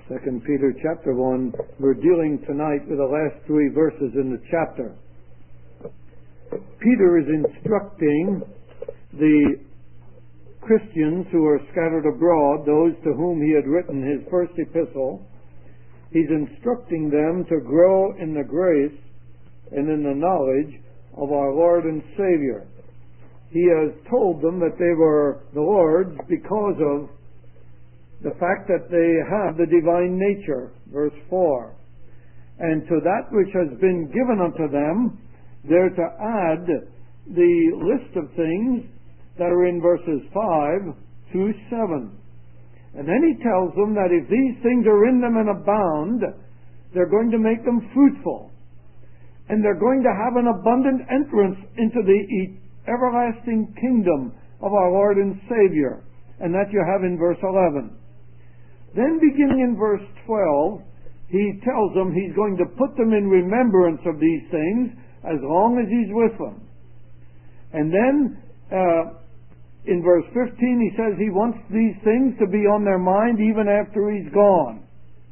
2 Peter chapter 1. We're dealing tonight with the last 3 verses in the chapter. Peter is instructing the Christians who are scattered abroad, those to whom he had written his first epistle. He's instructing them to grow in the grace and in the knowledge of our Lord and Savior. He has told them that they were the Lord's because of the fact that they have the divine nature, verse 4. And to that which has been given unto them, they're to add the list of things that are in verses 5 through 7. And then he tells them that if these things are in them and abound, they're going to make them fruitful. And they're going to have an abundant entrance into the everlasting kingdom of our Lord and Savior. And that you have in verse 11. Then beginning in verse 12, he tells them he's going to put them in remembrance of these things as long as he's with them. And then in verse 15 he says he wants these things to be on their mind even after he's gone.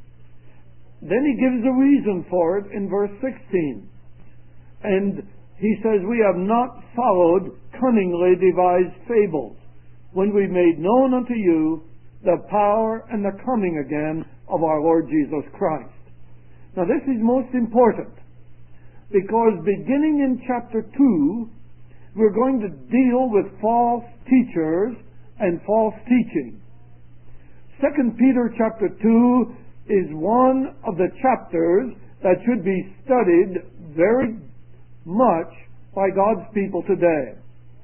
Then he gives a reason for it in verse 16. And he says, we have not followed cunningly devised fables, when we made known unto you the power and the coming again of our Lord Jesus Christ. Now this is most important, because beginning in chapter 2, we're going to deal with false teachers and false teaching. 2 Peter chapter 2 is one of the chapters that should be studied very much by God's people today.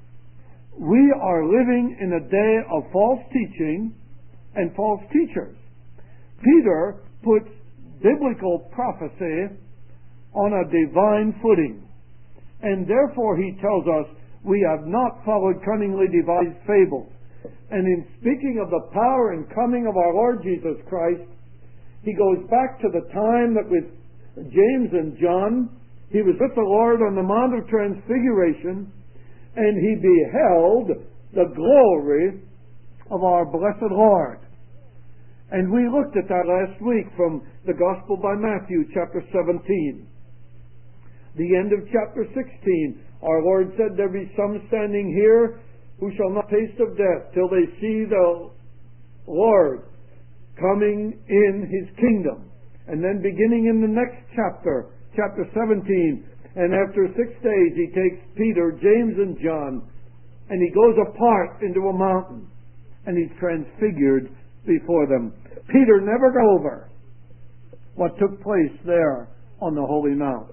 We are living in a day of false teaching and false teachers. Peter puts biblical prophecy on a divine footing, and therefore he tells us we have not followed cunningly devised fables. And in speaking of the power and coming of our Lord Jesus Christ, he goes back to the time that with James and John, he was with the Lord on the Mount of Transfiguration, and he beheld the glory of our blessed Lord. And we looked at that last week from the Gospel by Matthew, chapter 17. The end of chapter 16, our Lord said, there be some standing here who shall not taste of death till they see the Lord coming in his kingdom. And then beginning in the next chapter, chapter 17, and after 6 days he takes Peter, James, and John, and he goes apart into a mountain, and he's transfigured before them. Peter never got over what took place there on the Holy Mount.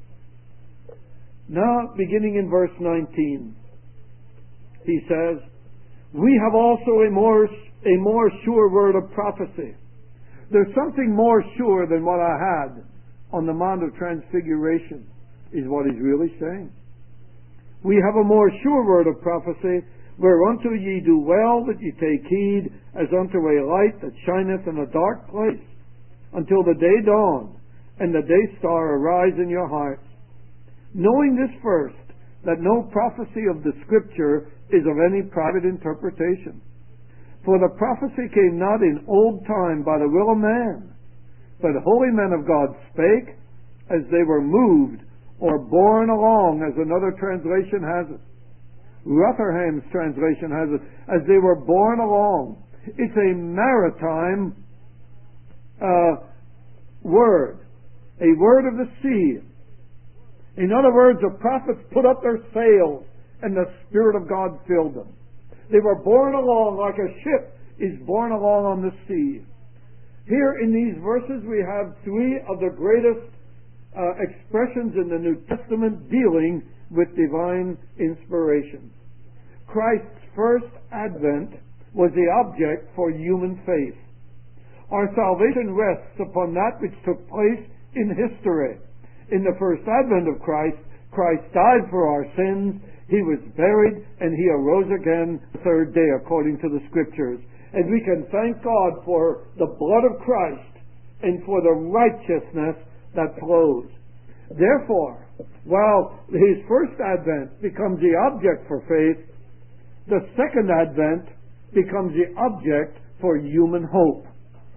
Now, beginning in verse 19, he says, we have also a more sure word of prophecy. There's something more sure than what I had on the Mount of Transfiguration, is what he's really saying. We have a more sure word of prophecy, whereunto ye do well that ye take heed, as unto a light that shineth in a dark place, until the day dawn, and the day star arise in your hearts. Knowing this first, that no prophecy of the Scripture is of any private interpretation. For the prophecy came not in old time by the will of man, but holy men of God spake, as they were moved, or borne along, as another translation has it. Rotherham's translation has it, as they were borne along. It's a maritime word, a word of the sea. In other words, the prophets put up their sails, and the Spirit of God filled them. They were borne along like a ship is borne along on the sea. Here in these verses we have 3 of the greatest expressions in the New Testament dealing with divine inspiration. Christ's first advent was the object for human faith. Our salvation rests upon that which took place in history. In the first advent of Christ, Christ died for our sins, he was buried, and he arose again the 3rd day according to the Scriptures. And we can thank God for the blood of Christ and for the righteousness that flows. Therefore, while his first advent becomes the object for faith, the second advent becomes the object for human hope.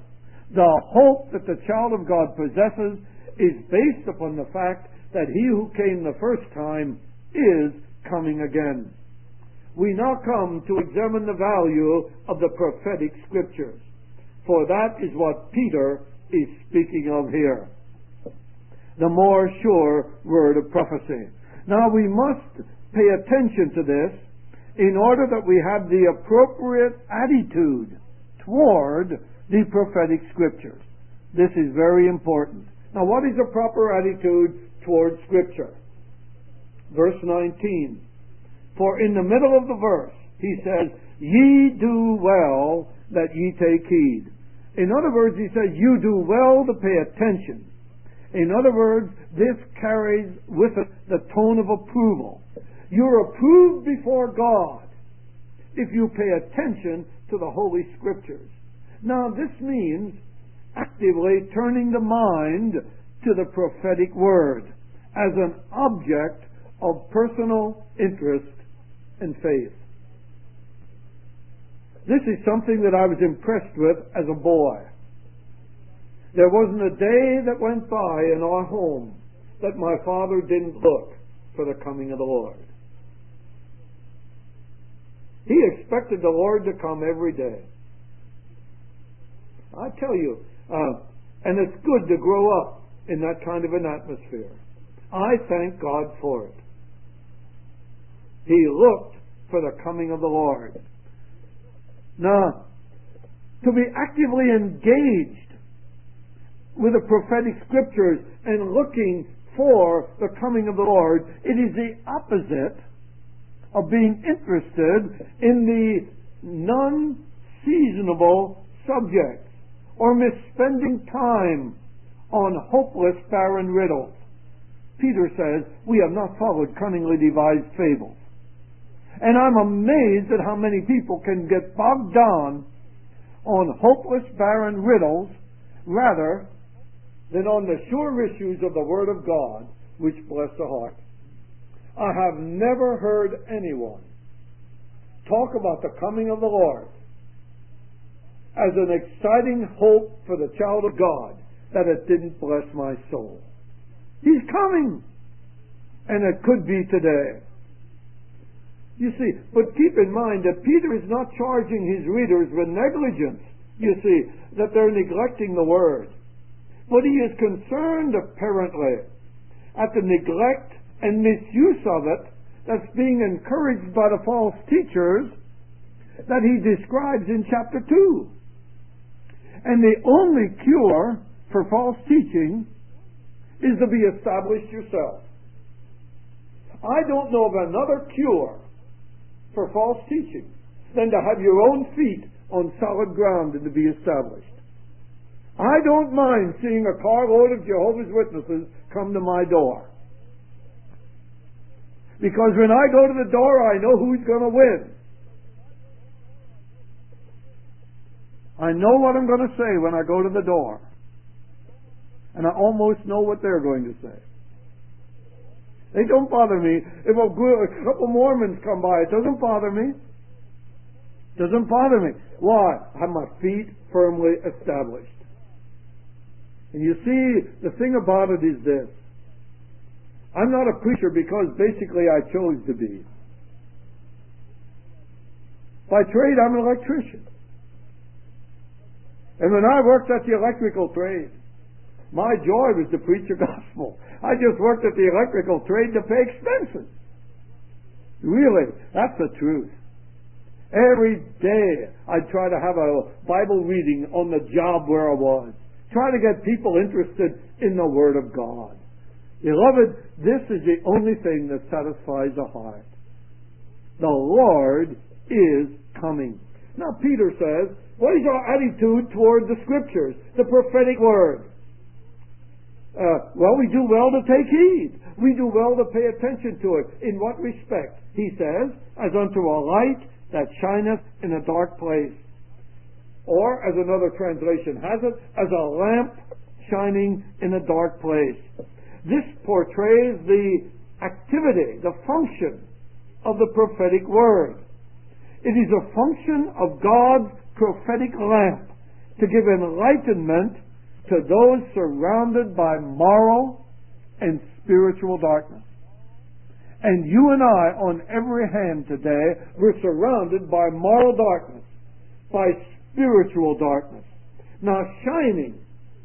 The hope that the child of God possesses is based upon the fact that he who came the first time is coming again. We now come to examine the value of the prophetic scriptures, for that is what Peter is speaking of here. The more sure word of prophecy. Now we must pay attention to this in order that we have the appropriate attitude toward the prophetic scriptures. This is very important. Now what is a proper attitude toward scripture? Verse 19. For in the middle of the verse, he says, ye do well that ye take heed. In other words, he says, you do well to pay attention. In other words, this carries with it the tone of approval. You're approved before God if you pay attention to the Holy Scriptures. Now, this means actively turning the mind to the prophetic word as an object of personal interest and faith. This is something that I was impressed with as a boy. There wasn't a day that went by in our home that my father didn't look for the coming of the Lord. He expected the Lord to come every day. I tell you, and it's good to grow up in that kind of an atmosphere. I thank God for it. He looked for the coming of the Lord. Now, to be actively engaged with the prophetic scriptures and looking for the coming of the Lord, it is the opposite of being interested in the non-seasonable subjects or misspending time on hopeless, barren riddles. Peter says, we have not followed cunningly devised fables. And I'm amazed at how many people can get bogged down on hopeless, barren riddles rather than on the sure issues of the Word of God, which bless the heart. I have never heard anyone talk about the coming of the Lord as an exciting hope for the child of God that it didn't bless my soul. He's coming, and it could be today. You see, but keep in mind that Peter is not charging his readers with negligence, you see, that they're neglecting the Word. But he is concerned, apparently, at the neglect and misuse of it that's being encouraged by the false teachers that he describes in chapter 2. And the only cure for false teaching is to be established yourself. I don't know of another cure for false teaching than to have your own feet on solid ground and to be established. I don't mind seeing a carload of Jehovah's Witnesses come to my door. Because when I go to the door, I know who's going to win. I know what I'm going to say when I go to the door. And I almost know what they're going to say. They don't bother me. If a couple Mormons come by, it doesn't bother me. It doesn't bother me. Why? I have my feet firmly established. And you see, the thing about it is this. I'm not a preacher because basically I chose to be. By trade, I'm an electrician. And when I worked at the electrical trade, my joy was to preach the gospel. I just worked at the electrical trade to pay expenses. Really, that's the truth. Every day I'd try to have a Bible reading on the job where I was. Try to get people interested in the Word of God. Beloved, this is the only thing that satisfies the heart. The Lord is coming. Now Peter says, what is our attitude toward the Scriptures, the prophetic Word? Well, we do well to take heed. We do well to pay attention to it. In what respect? He says, as unto a light that shineth in a dark place. Or, as another translation has it, as a lamp shining in a dark place. This portrays the activity, the function of the prophetic word. It is a function of God's prophetic lamp to give enlightenment to those surrounded by moral and spiritual darkness. And you and I, on every hand today, we're surrounded by moral darkness, by spiritual darkness. Now, shining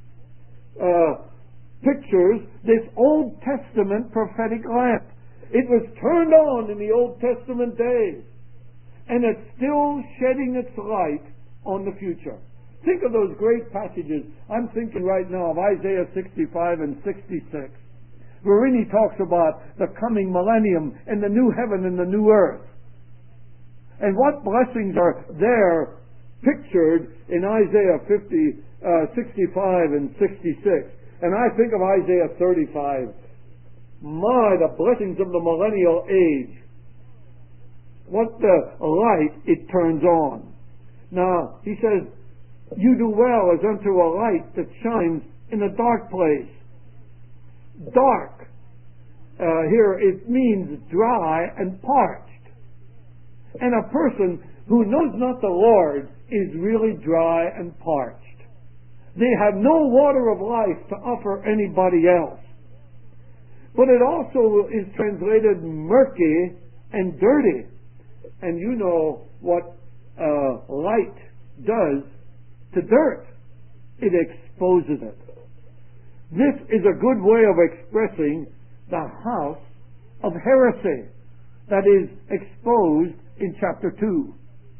pictures this Old Testament prophetic lamp. It was turned on in the Old Testament days, and it's still shedding its light on the future. Think of those great passages. I'm thinking right now of Isaiah 65 and 66, wherein he talks about the coming millennium and the new heaven and the new earth. And what blessings are there pictured in Isaiah 65 and 66. And I think of Isaiah 35. My, the blessings of the millennial age. What the light it turns on. Now, he says, you do well as unto a light that shines in a dark place. Dark. Here it means dry and parched. And a person who knows not the Lord is really dry and parched. They have no water of life to offer anybody else. But it also is translated murky and dirty. And you know what light does to dirt. It exposes it. This is a good way of expressing the house of heresy that is exposed in chapter 2.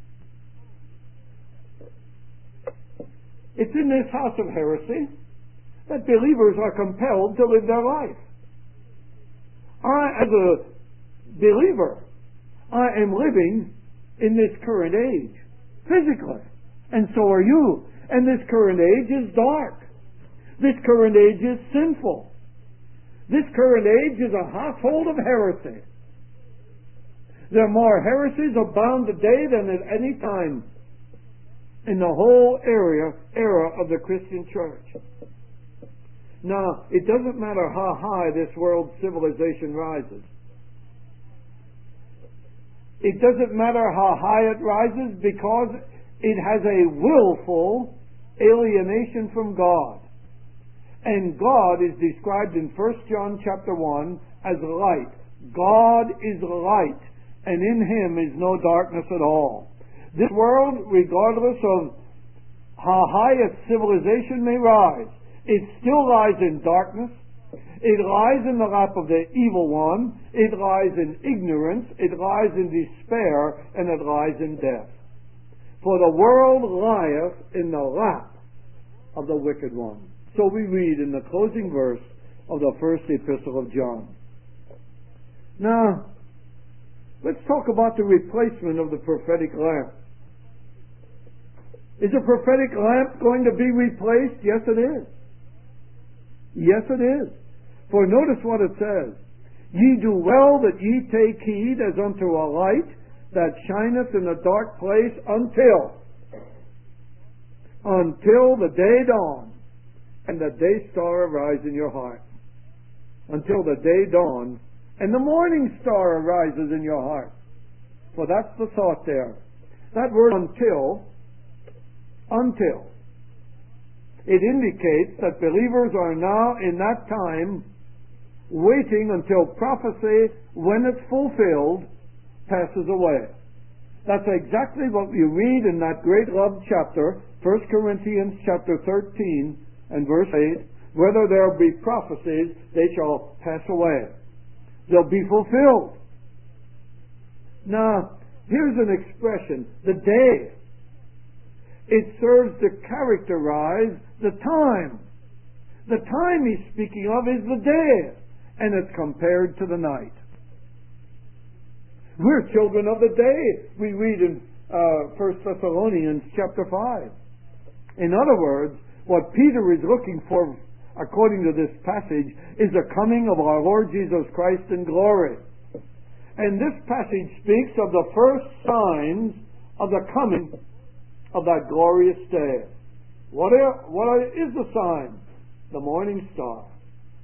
It's in this house of heresy that believers are compelled to live their life. I, as a believer, I am living in this current age, physically, and so are you. And this current age is dark. This current age is sinful. This current age is a household of heresy. There are more heresies abound today than at any time in the whole era of the Christian church. Now, it doesn't matter how high this world civilization rises. It doesn't matter how high it rises, because it has a willful alienation from God. And God is described in 1 John chapter 1 as light. God is light, and in Him is no darkness at all. This world, regardless of how high its civilization may rise, it still lies in darkness. It lies in the lap of the evil one. It lies in ignorance. It lies in despair, and it lies in death. For the world lieth in the lap of the wicked one. So we read in the closing verse of the first epistle of John. Now, let's talk about the replacement of the prophetic lamp. Is the prophetic lamp going to be replaced? Yes, it is. Yes, it is. For notice what it says. Ye do well that ye take heed as unto a light that shineth in a dark place until the day dawn and the day star arise in your heart. Until the day dawn and the morning star arises in your heart. For that's the thought there. That word until, it indicates that believers are now in that time waiting until prophecy, when it's fulfilled, passes away. That's exactly what we read in that great love chapter, 1 Corinthians chapter 13 and verse 8. Whether there be prophecies, they shall pass away. They'll be fulfilled. Now, here's an expression, the day. It serves to characterize the time. The time he's speaking of is the day, and it's compared to the night. We're children of the day, we read in 1 Thessalonians chapter 5. In other words, what Peter is looking for, according to this passage, is the coming of our Lord Jesus Christ in glory. And this passage speaks of the first signs of the coming of that glorious day. What is the sign? The morning star.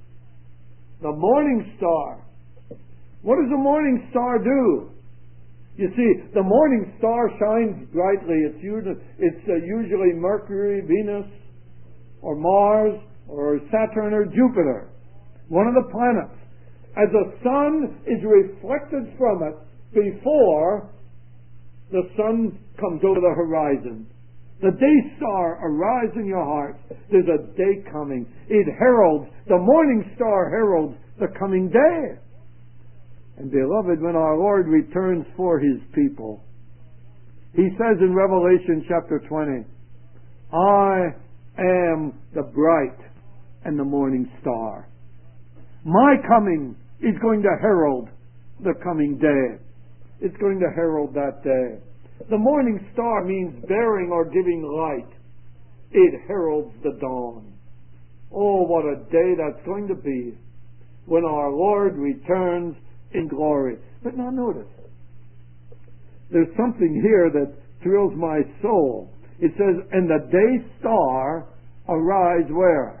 The morning star. What does the morning star do? You see, the morning star shines brightly. It's usually Mercury, Venus, or Mars, or Saturn, or Jupiter, one of the planets. As the sun is reflected from it before the sun comes over the horizon, the day star arise in your heart. There's a day coming. It heralds, the morning star heralds the coming day. And beloved, when our Lord returns for His people, He says in Revelation chapter 20, I am the bright and the morning star. My coming is going to herald the coming day. It's going to herald that day. The morning star means bearing or giving light. It heralds the dawn. Oh, what a day that's going to be when our Lord returns in glory. But now notice, there's something here that thrills my soul. It says, and the day star arise where?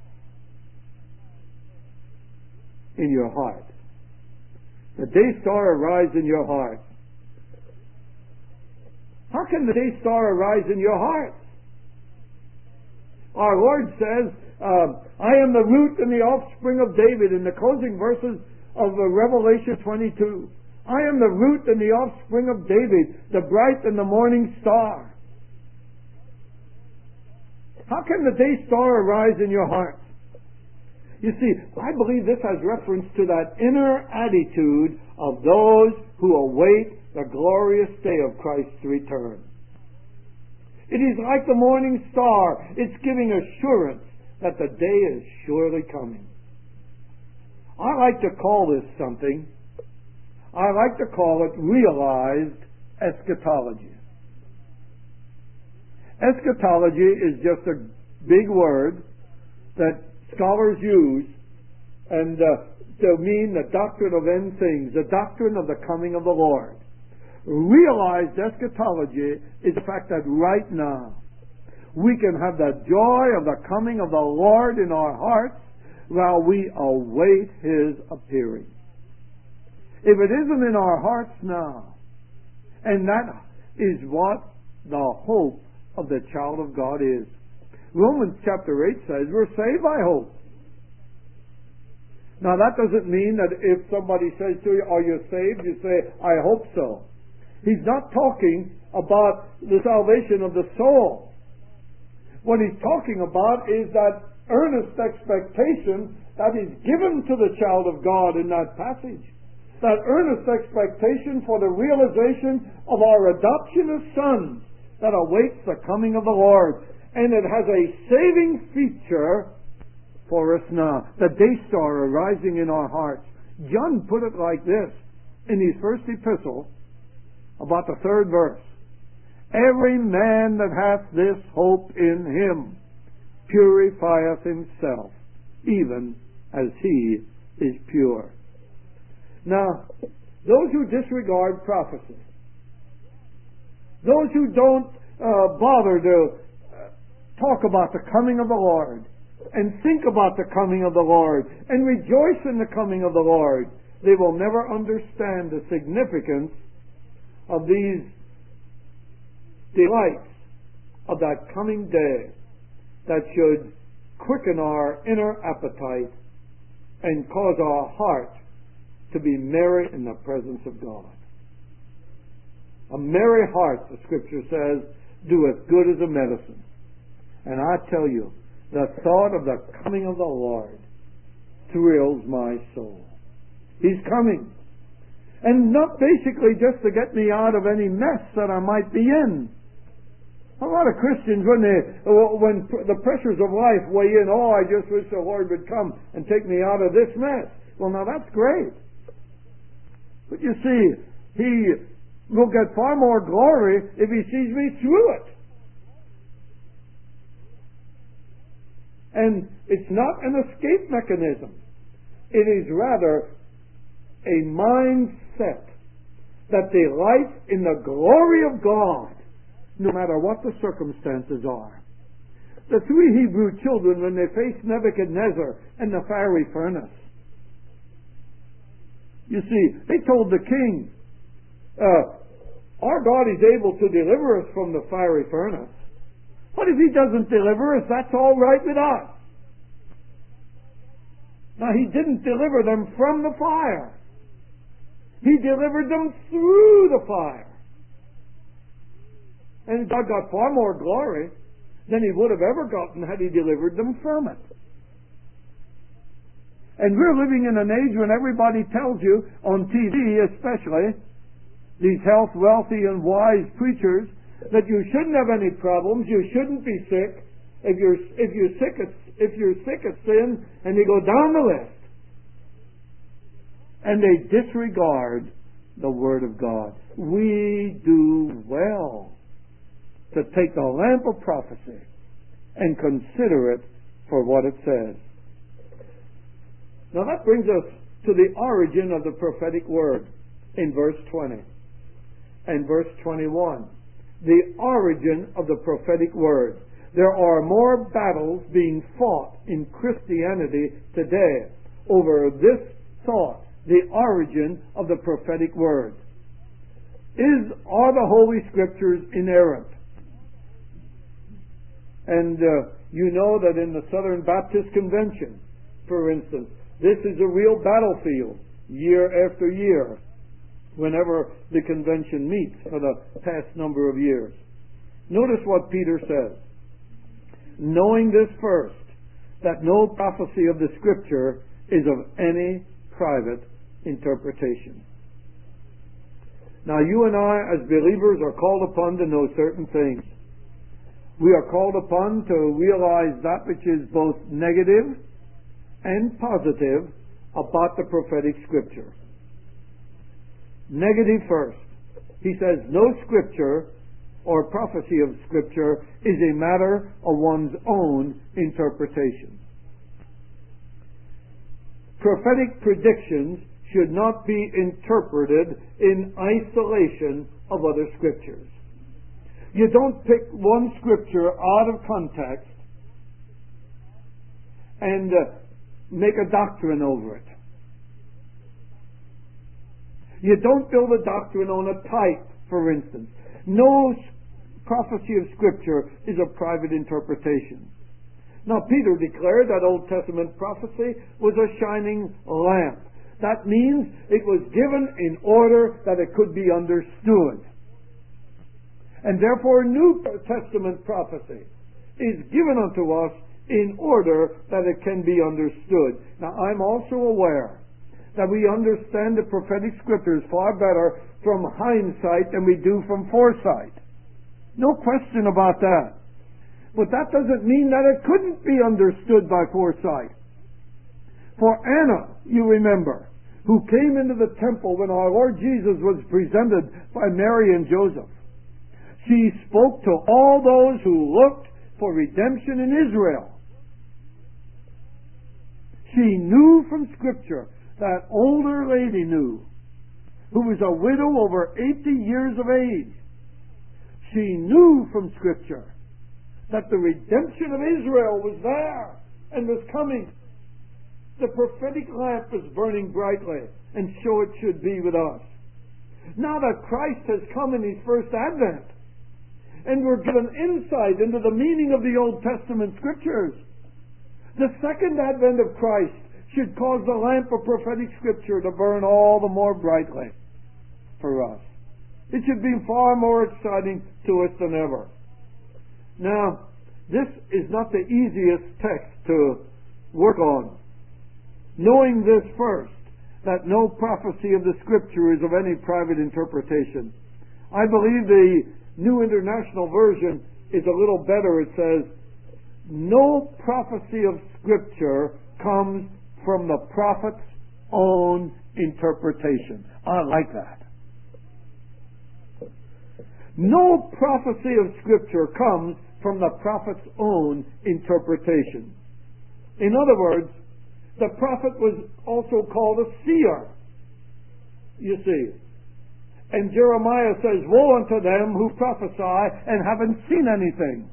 In your heart. The day star arise in your heart. How can the day star arise in your heart? Our Lord says, I am the root and the offspring of David, in the closing verses of Revelation 22. I am the root and the offspring of David, the bright and the morning star. How can the day star arise in your heart? You see, I believe this has reference to that inner attitude of those who await the glorious day of Christ's return. It is like the morning star. It's giving assurance that the day is surely coming. I like to call this something. I like to call it realized eschatology. Eschatology is just a big word that scholars use and to mean the doctrine of end things, the doctrine of the coming of the Lord. Realized eschatology is the fact that right now we can have the joy of the coming of the Lord in our hearts while we await His appearing. If it isn't in our hearts now, and that is what the hope of the child of God is. Romans chapter 8 says we're saved by hope. Now that doesn't mean that if somebody says to you, are you saved? You say, I hope so. He's not talking about the salvation of the soul. What he's talking about is that earnest expectation that is given to the child of God in that passage. That earnest expectation for the realization of our adoption as sons that awaits the coming of the Lord. And it has a saving feature for us now. The day star arising in our hearts. John put it like this in his first epistle, about the 3rd verse. Every man that hath this hope in Him purifieth himself, even as He is pure. Now, those who disregard prophecy, those who don't bother to talk about the coming of the Lord and think about the coming of the Lord and rejoice in the coming of the Lord, they will never understand the significance of these delights of that coming day that should quicken our inner appetite and cause our heart to be merry in the presence of God. A merry heart, the Scripture says, doeth good as a medicine. And I tell you, the thought of the coming of the Lord thrills my soul. He's coming. And not basically just to get me out of any mess that I might be in. A lot of Christians, when the pressures of life weigh in, I just wish the Lord would come and take me out of this mess. Well, now that's great. But you see, He will get far more glory if He sees me through it. And it's not an escape mechanism. It is rather a mindset that delights in the glory of God, no matter what the circumstances are. The 3 Hebrew children, when they faced Nebuchadnezzar and the fiery furnace, you see, they told the king, Our God is able to deliver us from the fiery furnace. But if He doesn't deliver us, that's all right with us. Now, He didn't deliver them from the fire. He delivered them through the fire. And God got far more glory than He would have ever gotten had He delivered them from it. And we're living in an age when everybody tells you, on TV especially, these health, wealthy, and wise preachers, that you shouldn't have any problems, you shouldn't be sick. If you're sick at sin, and you go down the list. And they disregard the Word of God. We do well to take the lamp of prophecy and consider it for what it says. Now that brings us to the origin of the prophetic word in verse 20 and verse 21. The origin of the prophetic word. There are more battles being fought in Christianity today over this thought, the origin of the prophetic word. Are the Holy Scriptures inerrant? And you know that in the Southern Baptist Convention, for instance, this is a real battlefield year after year whenever the convention meets for the past number of years. Notice what Peter says. Knowing this first, that no prophecy of the Scripture is of any private interpretation. Now you and I as believers are called upon to know certain things. We are called upon to realize that which is both negative and positive about the prophetic Scripture. Negative first. He says no Scripture or prophecy of Scripture is a matter of one's own interpretation. Prophetic predictions should not be interpreted in isolation of other Scriptures. You don't pick one Scripture out of context and make a doctrine over it. You don't build a doctrine on a type, for instance. No prophecy of Scripture is a private interpretation. Now, Peter declared that Old Testament prophecy was a shining lamp. That means it was given in order that it could be understood. And therefore, New Testament prophecy is given unto us in order that it can be understood. Now, I'm also aware that we understand the prophetic Scriptures far better from hindsight than we do from foresight. No question about that. But that doesn't mean that it couldn't be understood by foresight. For Anna, you remember, who came into the temple when our Lord Jesus was presented by Mary and Joseph, she spoke to all those who looked for redemption in Israel. She knew from Scripture, that older lady knew, who was a widow over 80 years of age. She knew from Scripture that the redemption of Israel was there and was coming. The prophetic lamp was burning brightly, and so it should be with us. Now that Christ has come in His first advent, and we're given insight into the meaning of the Old Testament Scriptures, the second advent of Christ should cause the lamp of prophetic Scripture to burn all the more brightly for us. It should be far more exciting to us than ever. Now, this is not the easiest text to work on. Knowing this first, that no prophecy of the Scripture is of any private interpretation. I believe the New International Version is a little better. It says, no prophecy of Scripture comes from the prophet's own interpretation. I like that. No prophecy of Scripture comes from the prophet's own interpretation. In other words, the prophet was also called a seer, you see. And Jeremiah says, woe unto them who prophesy and haven't seen anything.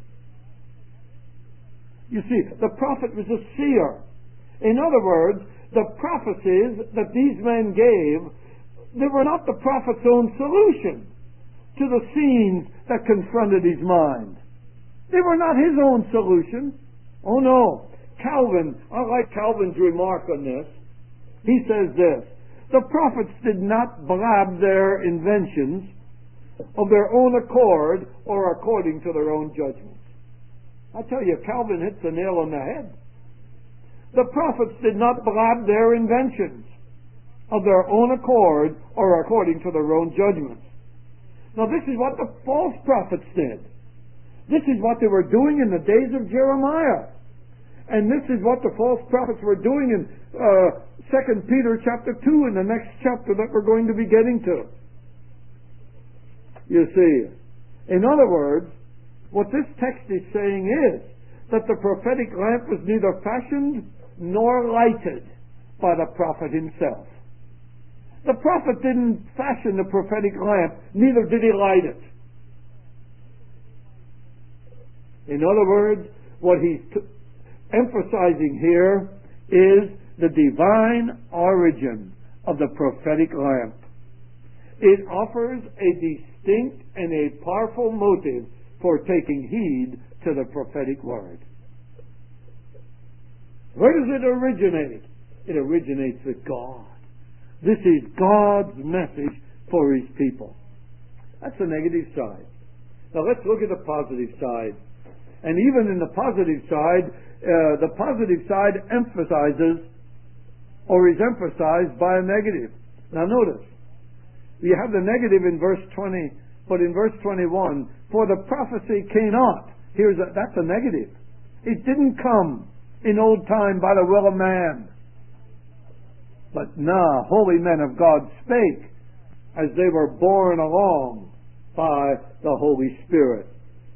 You see, the prophet was a seer. In other words, the prophecies that these men gave They were not the prophet's own solution to the scenes that confronted his mind. They were not his own solution. Oh no. Calvin, I like Calvin's remark on this. He says this: the prophets did not blab their inventions of their own accord or according to their own judgments. I tell you, Calvin hits the nail on the head. The prophets did not blab their inventions of their own accord or according to their own judgments. Now this is what the false prophets did. This is what they were doing in the days of Jeremiah. And this is what the false prophets were doing in 2 Peter chapter 2 in the next chapter that we're going to be getting to. You see. In other words, what this text is saying is that the prophetic lamp was neither fashioned nor lighted by the prophet himself. The prophet didn't fashion the prophetic lamp, neither did he light it. In other words, what he's emphasizing here is the divine origin of the prophetic lamp. It offers a distinct and a powerful motive for taking heed to the prophetic word. Where does it originate? It originates with God. This is God's message for His people. That's the negative side. Now let's look at the positive side. And even in the positive side emphasizes or is emphasized by a negative. Now notice, you have the negative in verse 20, but in verse 21, for the prophecy came not. That's a negative. It didn't come in old time by the will of man. But now holy men of God spake as they were borne along by the Holy Spirit.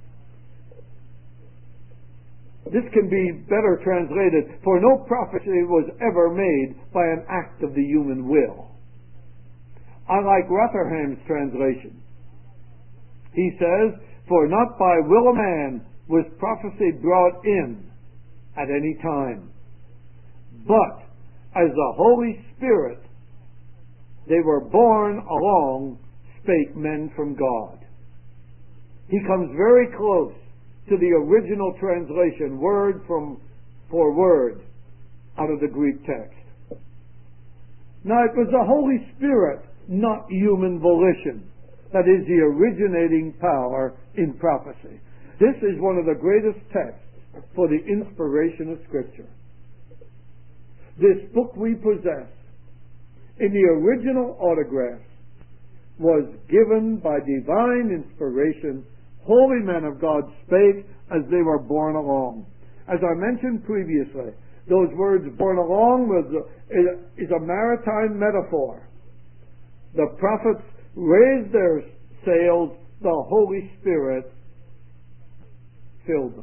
This can be better translated, for no prophecy was ever made by an act of the human will. I like Rotherham's translation. He says, for not by will of man was prophecy brought in at any time, but as the Holy Spirit they were borne along, spake men from God. He comes very close to the original translation, word for word, out of the Greek text. Now it was the Holy Spirit, not human volition, that is the originating power in prophecy. This is one of the greatest texts for the inspiration of Scripture. This book we possess, in the original autograph, was given by divine inspiration. Holy men of God spake as they were borne along. As I mentioned previously, those words borne along is a maritime metaphor. The prophets raised their sails, the Holy Spirit filled them.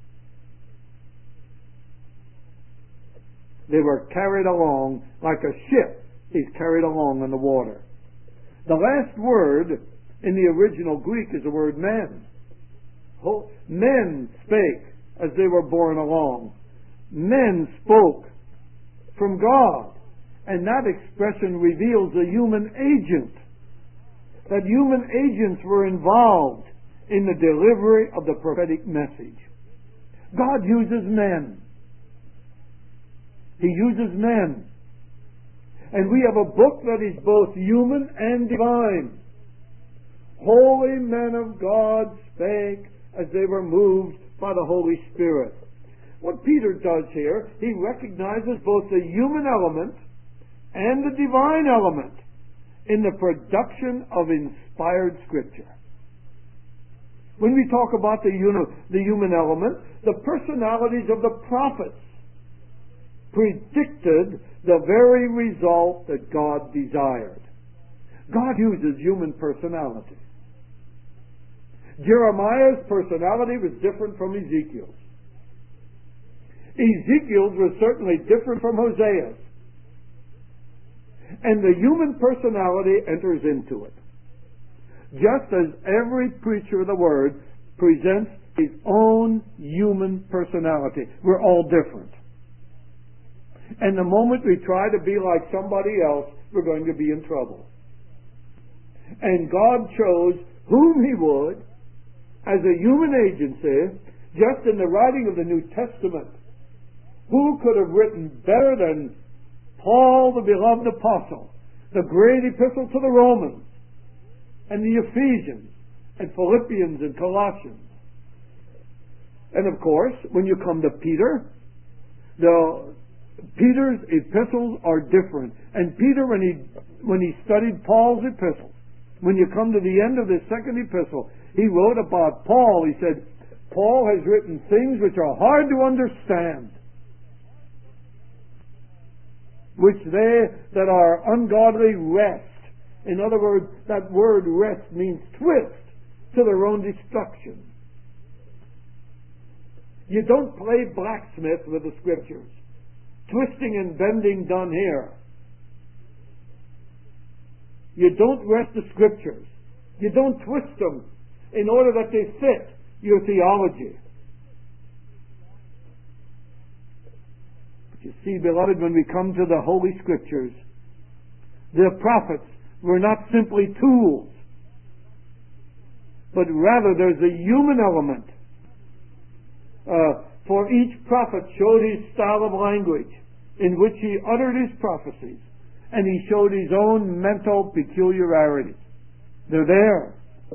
They were carried along like a ship is carried along on the water. The last word in the original Greek is the word men. Men spake as they were borne along. Men spoke from God. And that expression reveals a human agent. That human agents were involved in the delivery of the prophetic message. God uses men. He uses men. And we have a book that is both human and divine. Holy men of God spake as they were moved by the Holy Spirit. What Peter does here, he recognizes both the human element and the divine element in the production of inspired Scripture. When we talk about the human element, the personalities of the prophets predicted the very result that God desired. God uses human personality. Jeremiah's personality was different from Ezekiel's. Ezekiel's was certainly different from Hosea's. And the human personality enters into it. Just as every preacher of the Word presents his own human personality. We're all different. And the moment we try to be like somebody else, we're going to be in trouble. And God chose whom He would as a human agency, just in the writing of the New Testament. Who could have written better than Paul, the beloved apostle, the great epistle to the Romans, and the Ephesians, and Philippians, and Colossians? And of course, when you come to Peter, Peter's epistles are different. And Peter, when he studied Paul's epistles, when you come to the end of the second epistle, he wrote about Paul. He said, Paul has written things which are hard to understand, which they that are ungodly wrest. In other words, that word wrest means twist to their own destruction. You don't play blacksmith with the Scriptures. Twisting and bending done here. You don't wrest the Scriptures. You don't twist them in order that they fit your theology. But you see, beloved, when we come to the Holy Scriptures, the prophets were not simply tools, but rather there's a human element. For each prophet showed his style of language in which he uttered his prophecies, and he showed his own mental peculiarities. They're there.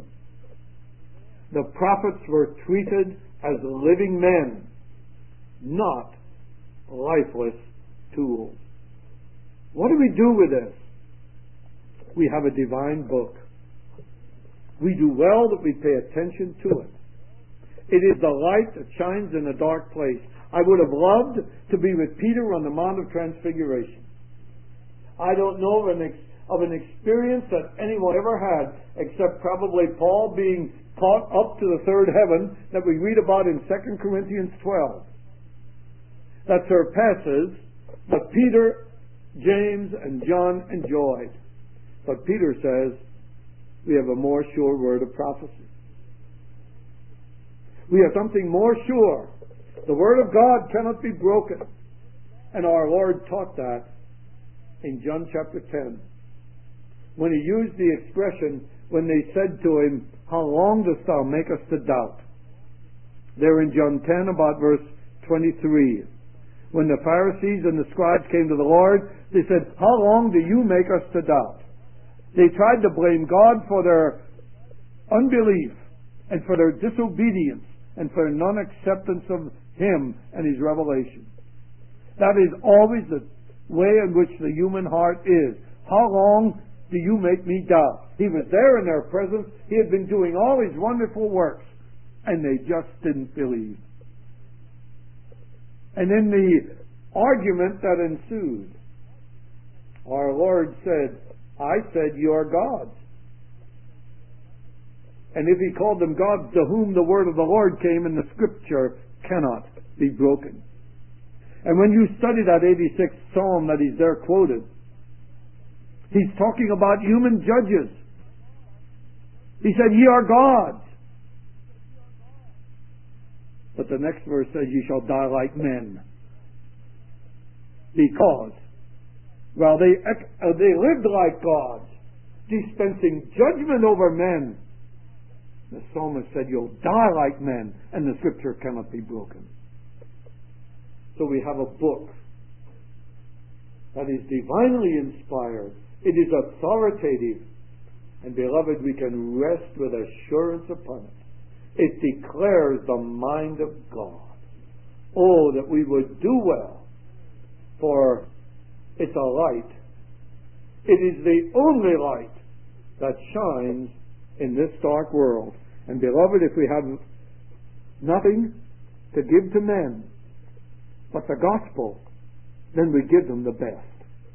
The prophets were treated as living men, not lifeless tools. What do we do with this? We have a divine book. We do well that we pay attention to it. It is the light that shines in a dark place. I would have loved to be with Peter on the Mount of Transfiguration. I don't know of an experience that anyone ever had, except probably Paul being caught up to the third heaven that we read about in 2 Corinthians 12. That surpasses what Peter, James, and John enjoyed. But Peter says, we have a more sure word of prophecy. We have something more sure. The Word of God cannot be broken. And our Lord taught that in John chapter 10. When He used the expression, when they said to Him, how long dost thou make us to doubt? There in John 10, about verse 23. When the Pharisees and the scribes came to the Lord, they said, how long do you make us to doubt? They tried to blame God for their unbelief and for their disobedience and for non-acceptance of Him and His revelation. That is always the way in which the human heart is. How long do you make me doubt? He was there in their presence. He had been doing all His wonderful works, and they just didn't believe. And in the argument that ensued, our Lord said, I said you are gods. And if He called them gods, to whom the word of the Lord came, and the Scripture cannot be broken. And when you study that 86th Psalm that He's there quoted, He's talking about human judges. He said, ye are gods. But the next verse says, ye shall die like men. Because, well, they lived like gods, dispensing judgment over men. The psalmist said, you'll die like men, and the Scripture cannot be broken. So we have a book that is divinely inspired. It is authoritative. And beloved, we can rest with assurance upon it. It declares the mind of God. Oh, that we would do well, for it's a light. It is the only light that shines in this dark world. And beloved, if we have nothing to give to men but the gospel, then we give them the best.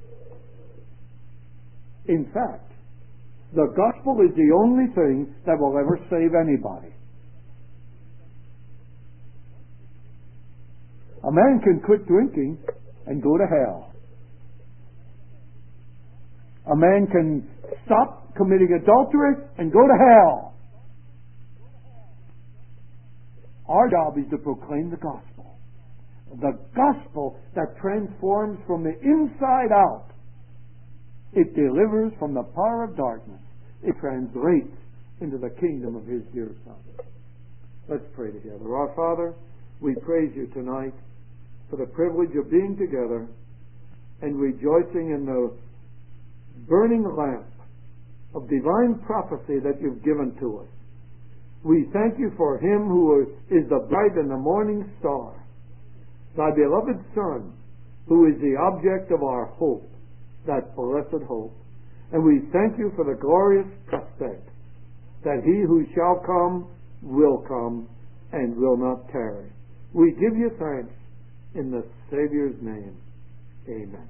In fact, the gospel is the only thing that will ever save anybody. A man can quit drinking and go to hell. A man can stop committing adultery and go to hell. Our job is to proclaim the gospel. The gospel that transforms from the inside out. It delivers from the power of darkness. it translates into the kingdom of His dear Son. Let's pray together. Our Father, we praise You tonight for the privilege of being together and rejoicing in the burning lamp of divine prophecy that You've given to us. We thank You for Him who is the bright and the morning star, Thy beloved Son, who is the object of our hope, that blessed hope. And we thank You for the glorious prospect that He who shall come will come and will not tarry. We give You thanks in the Savior's name. Amen.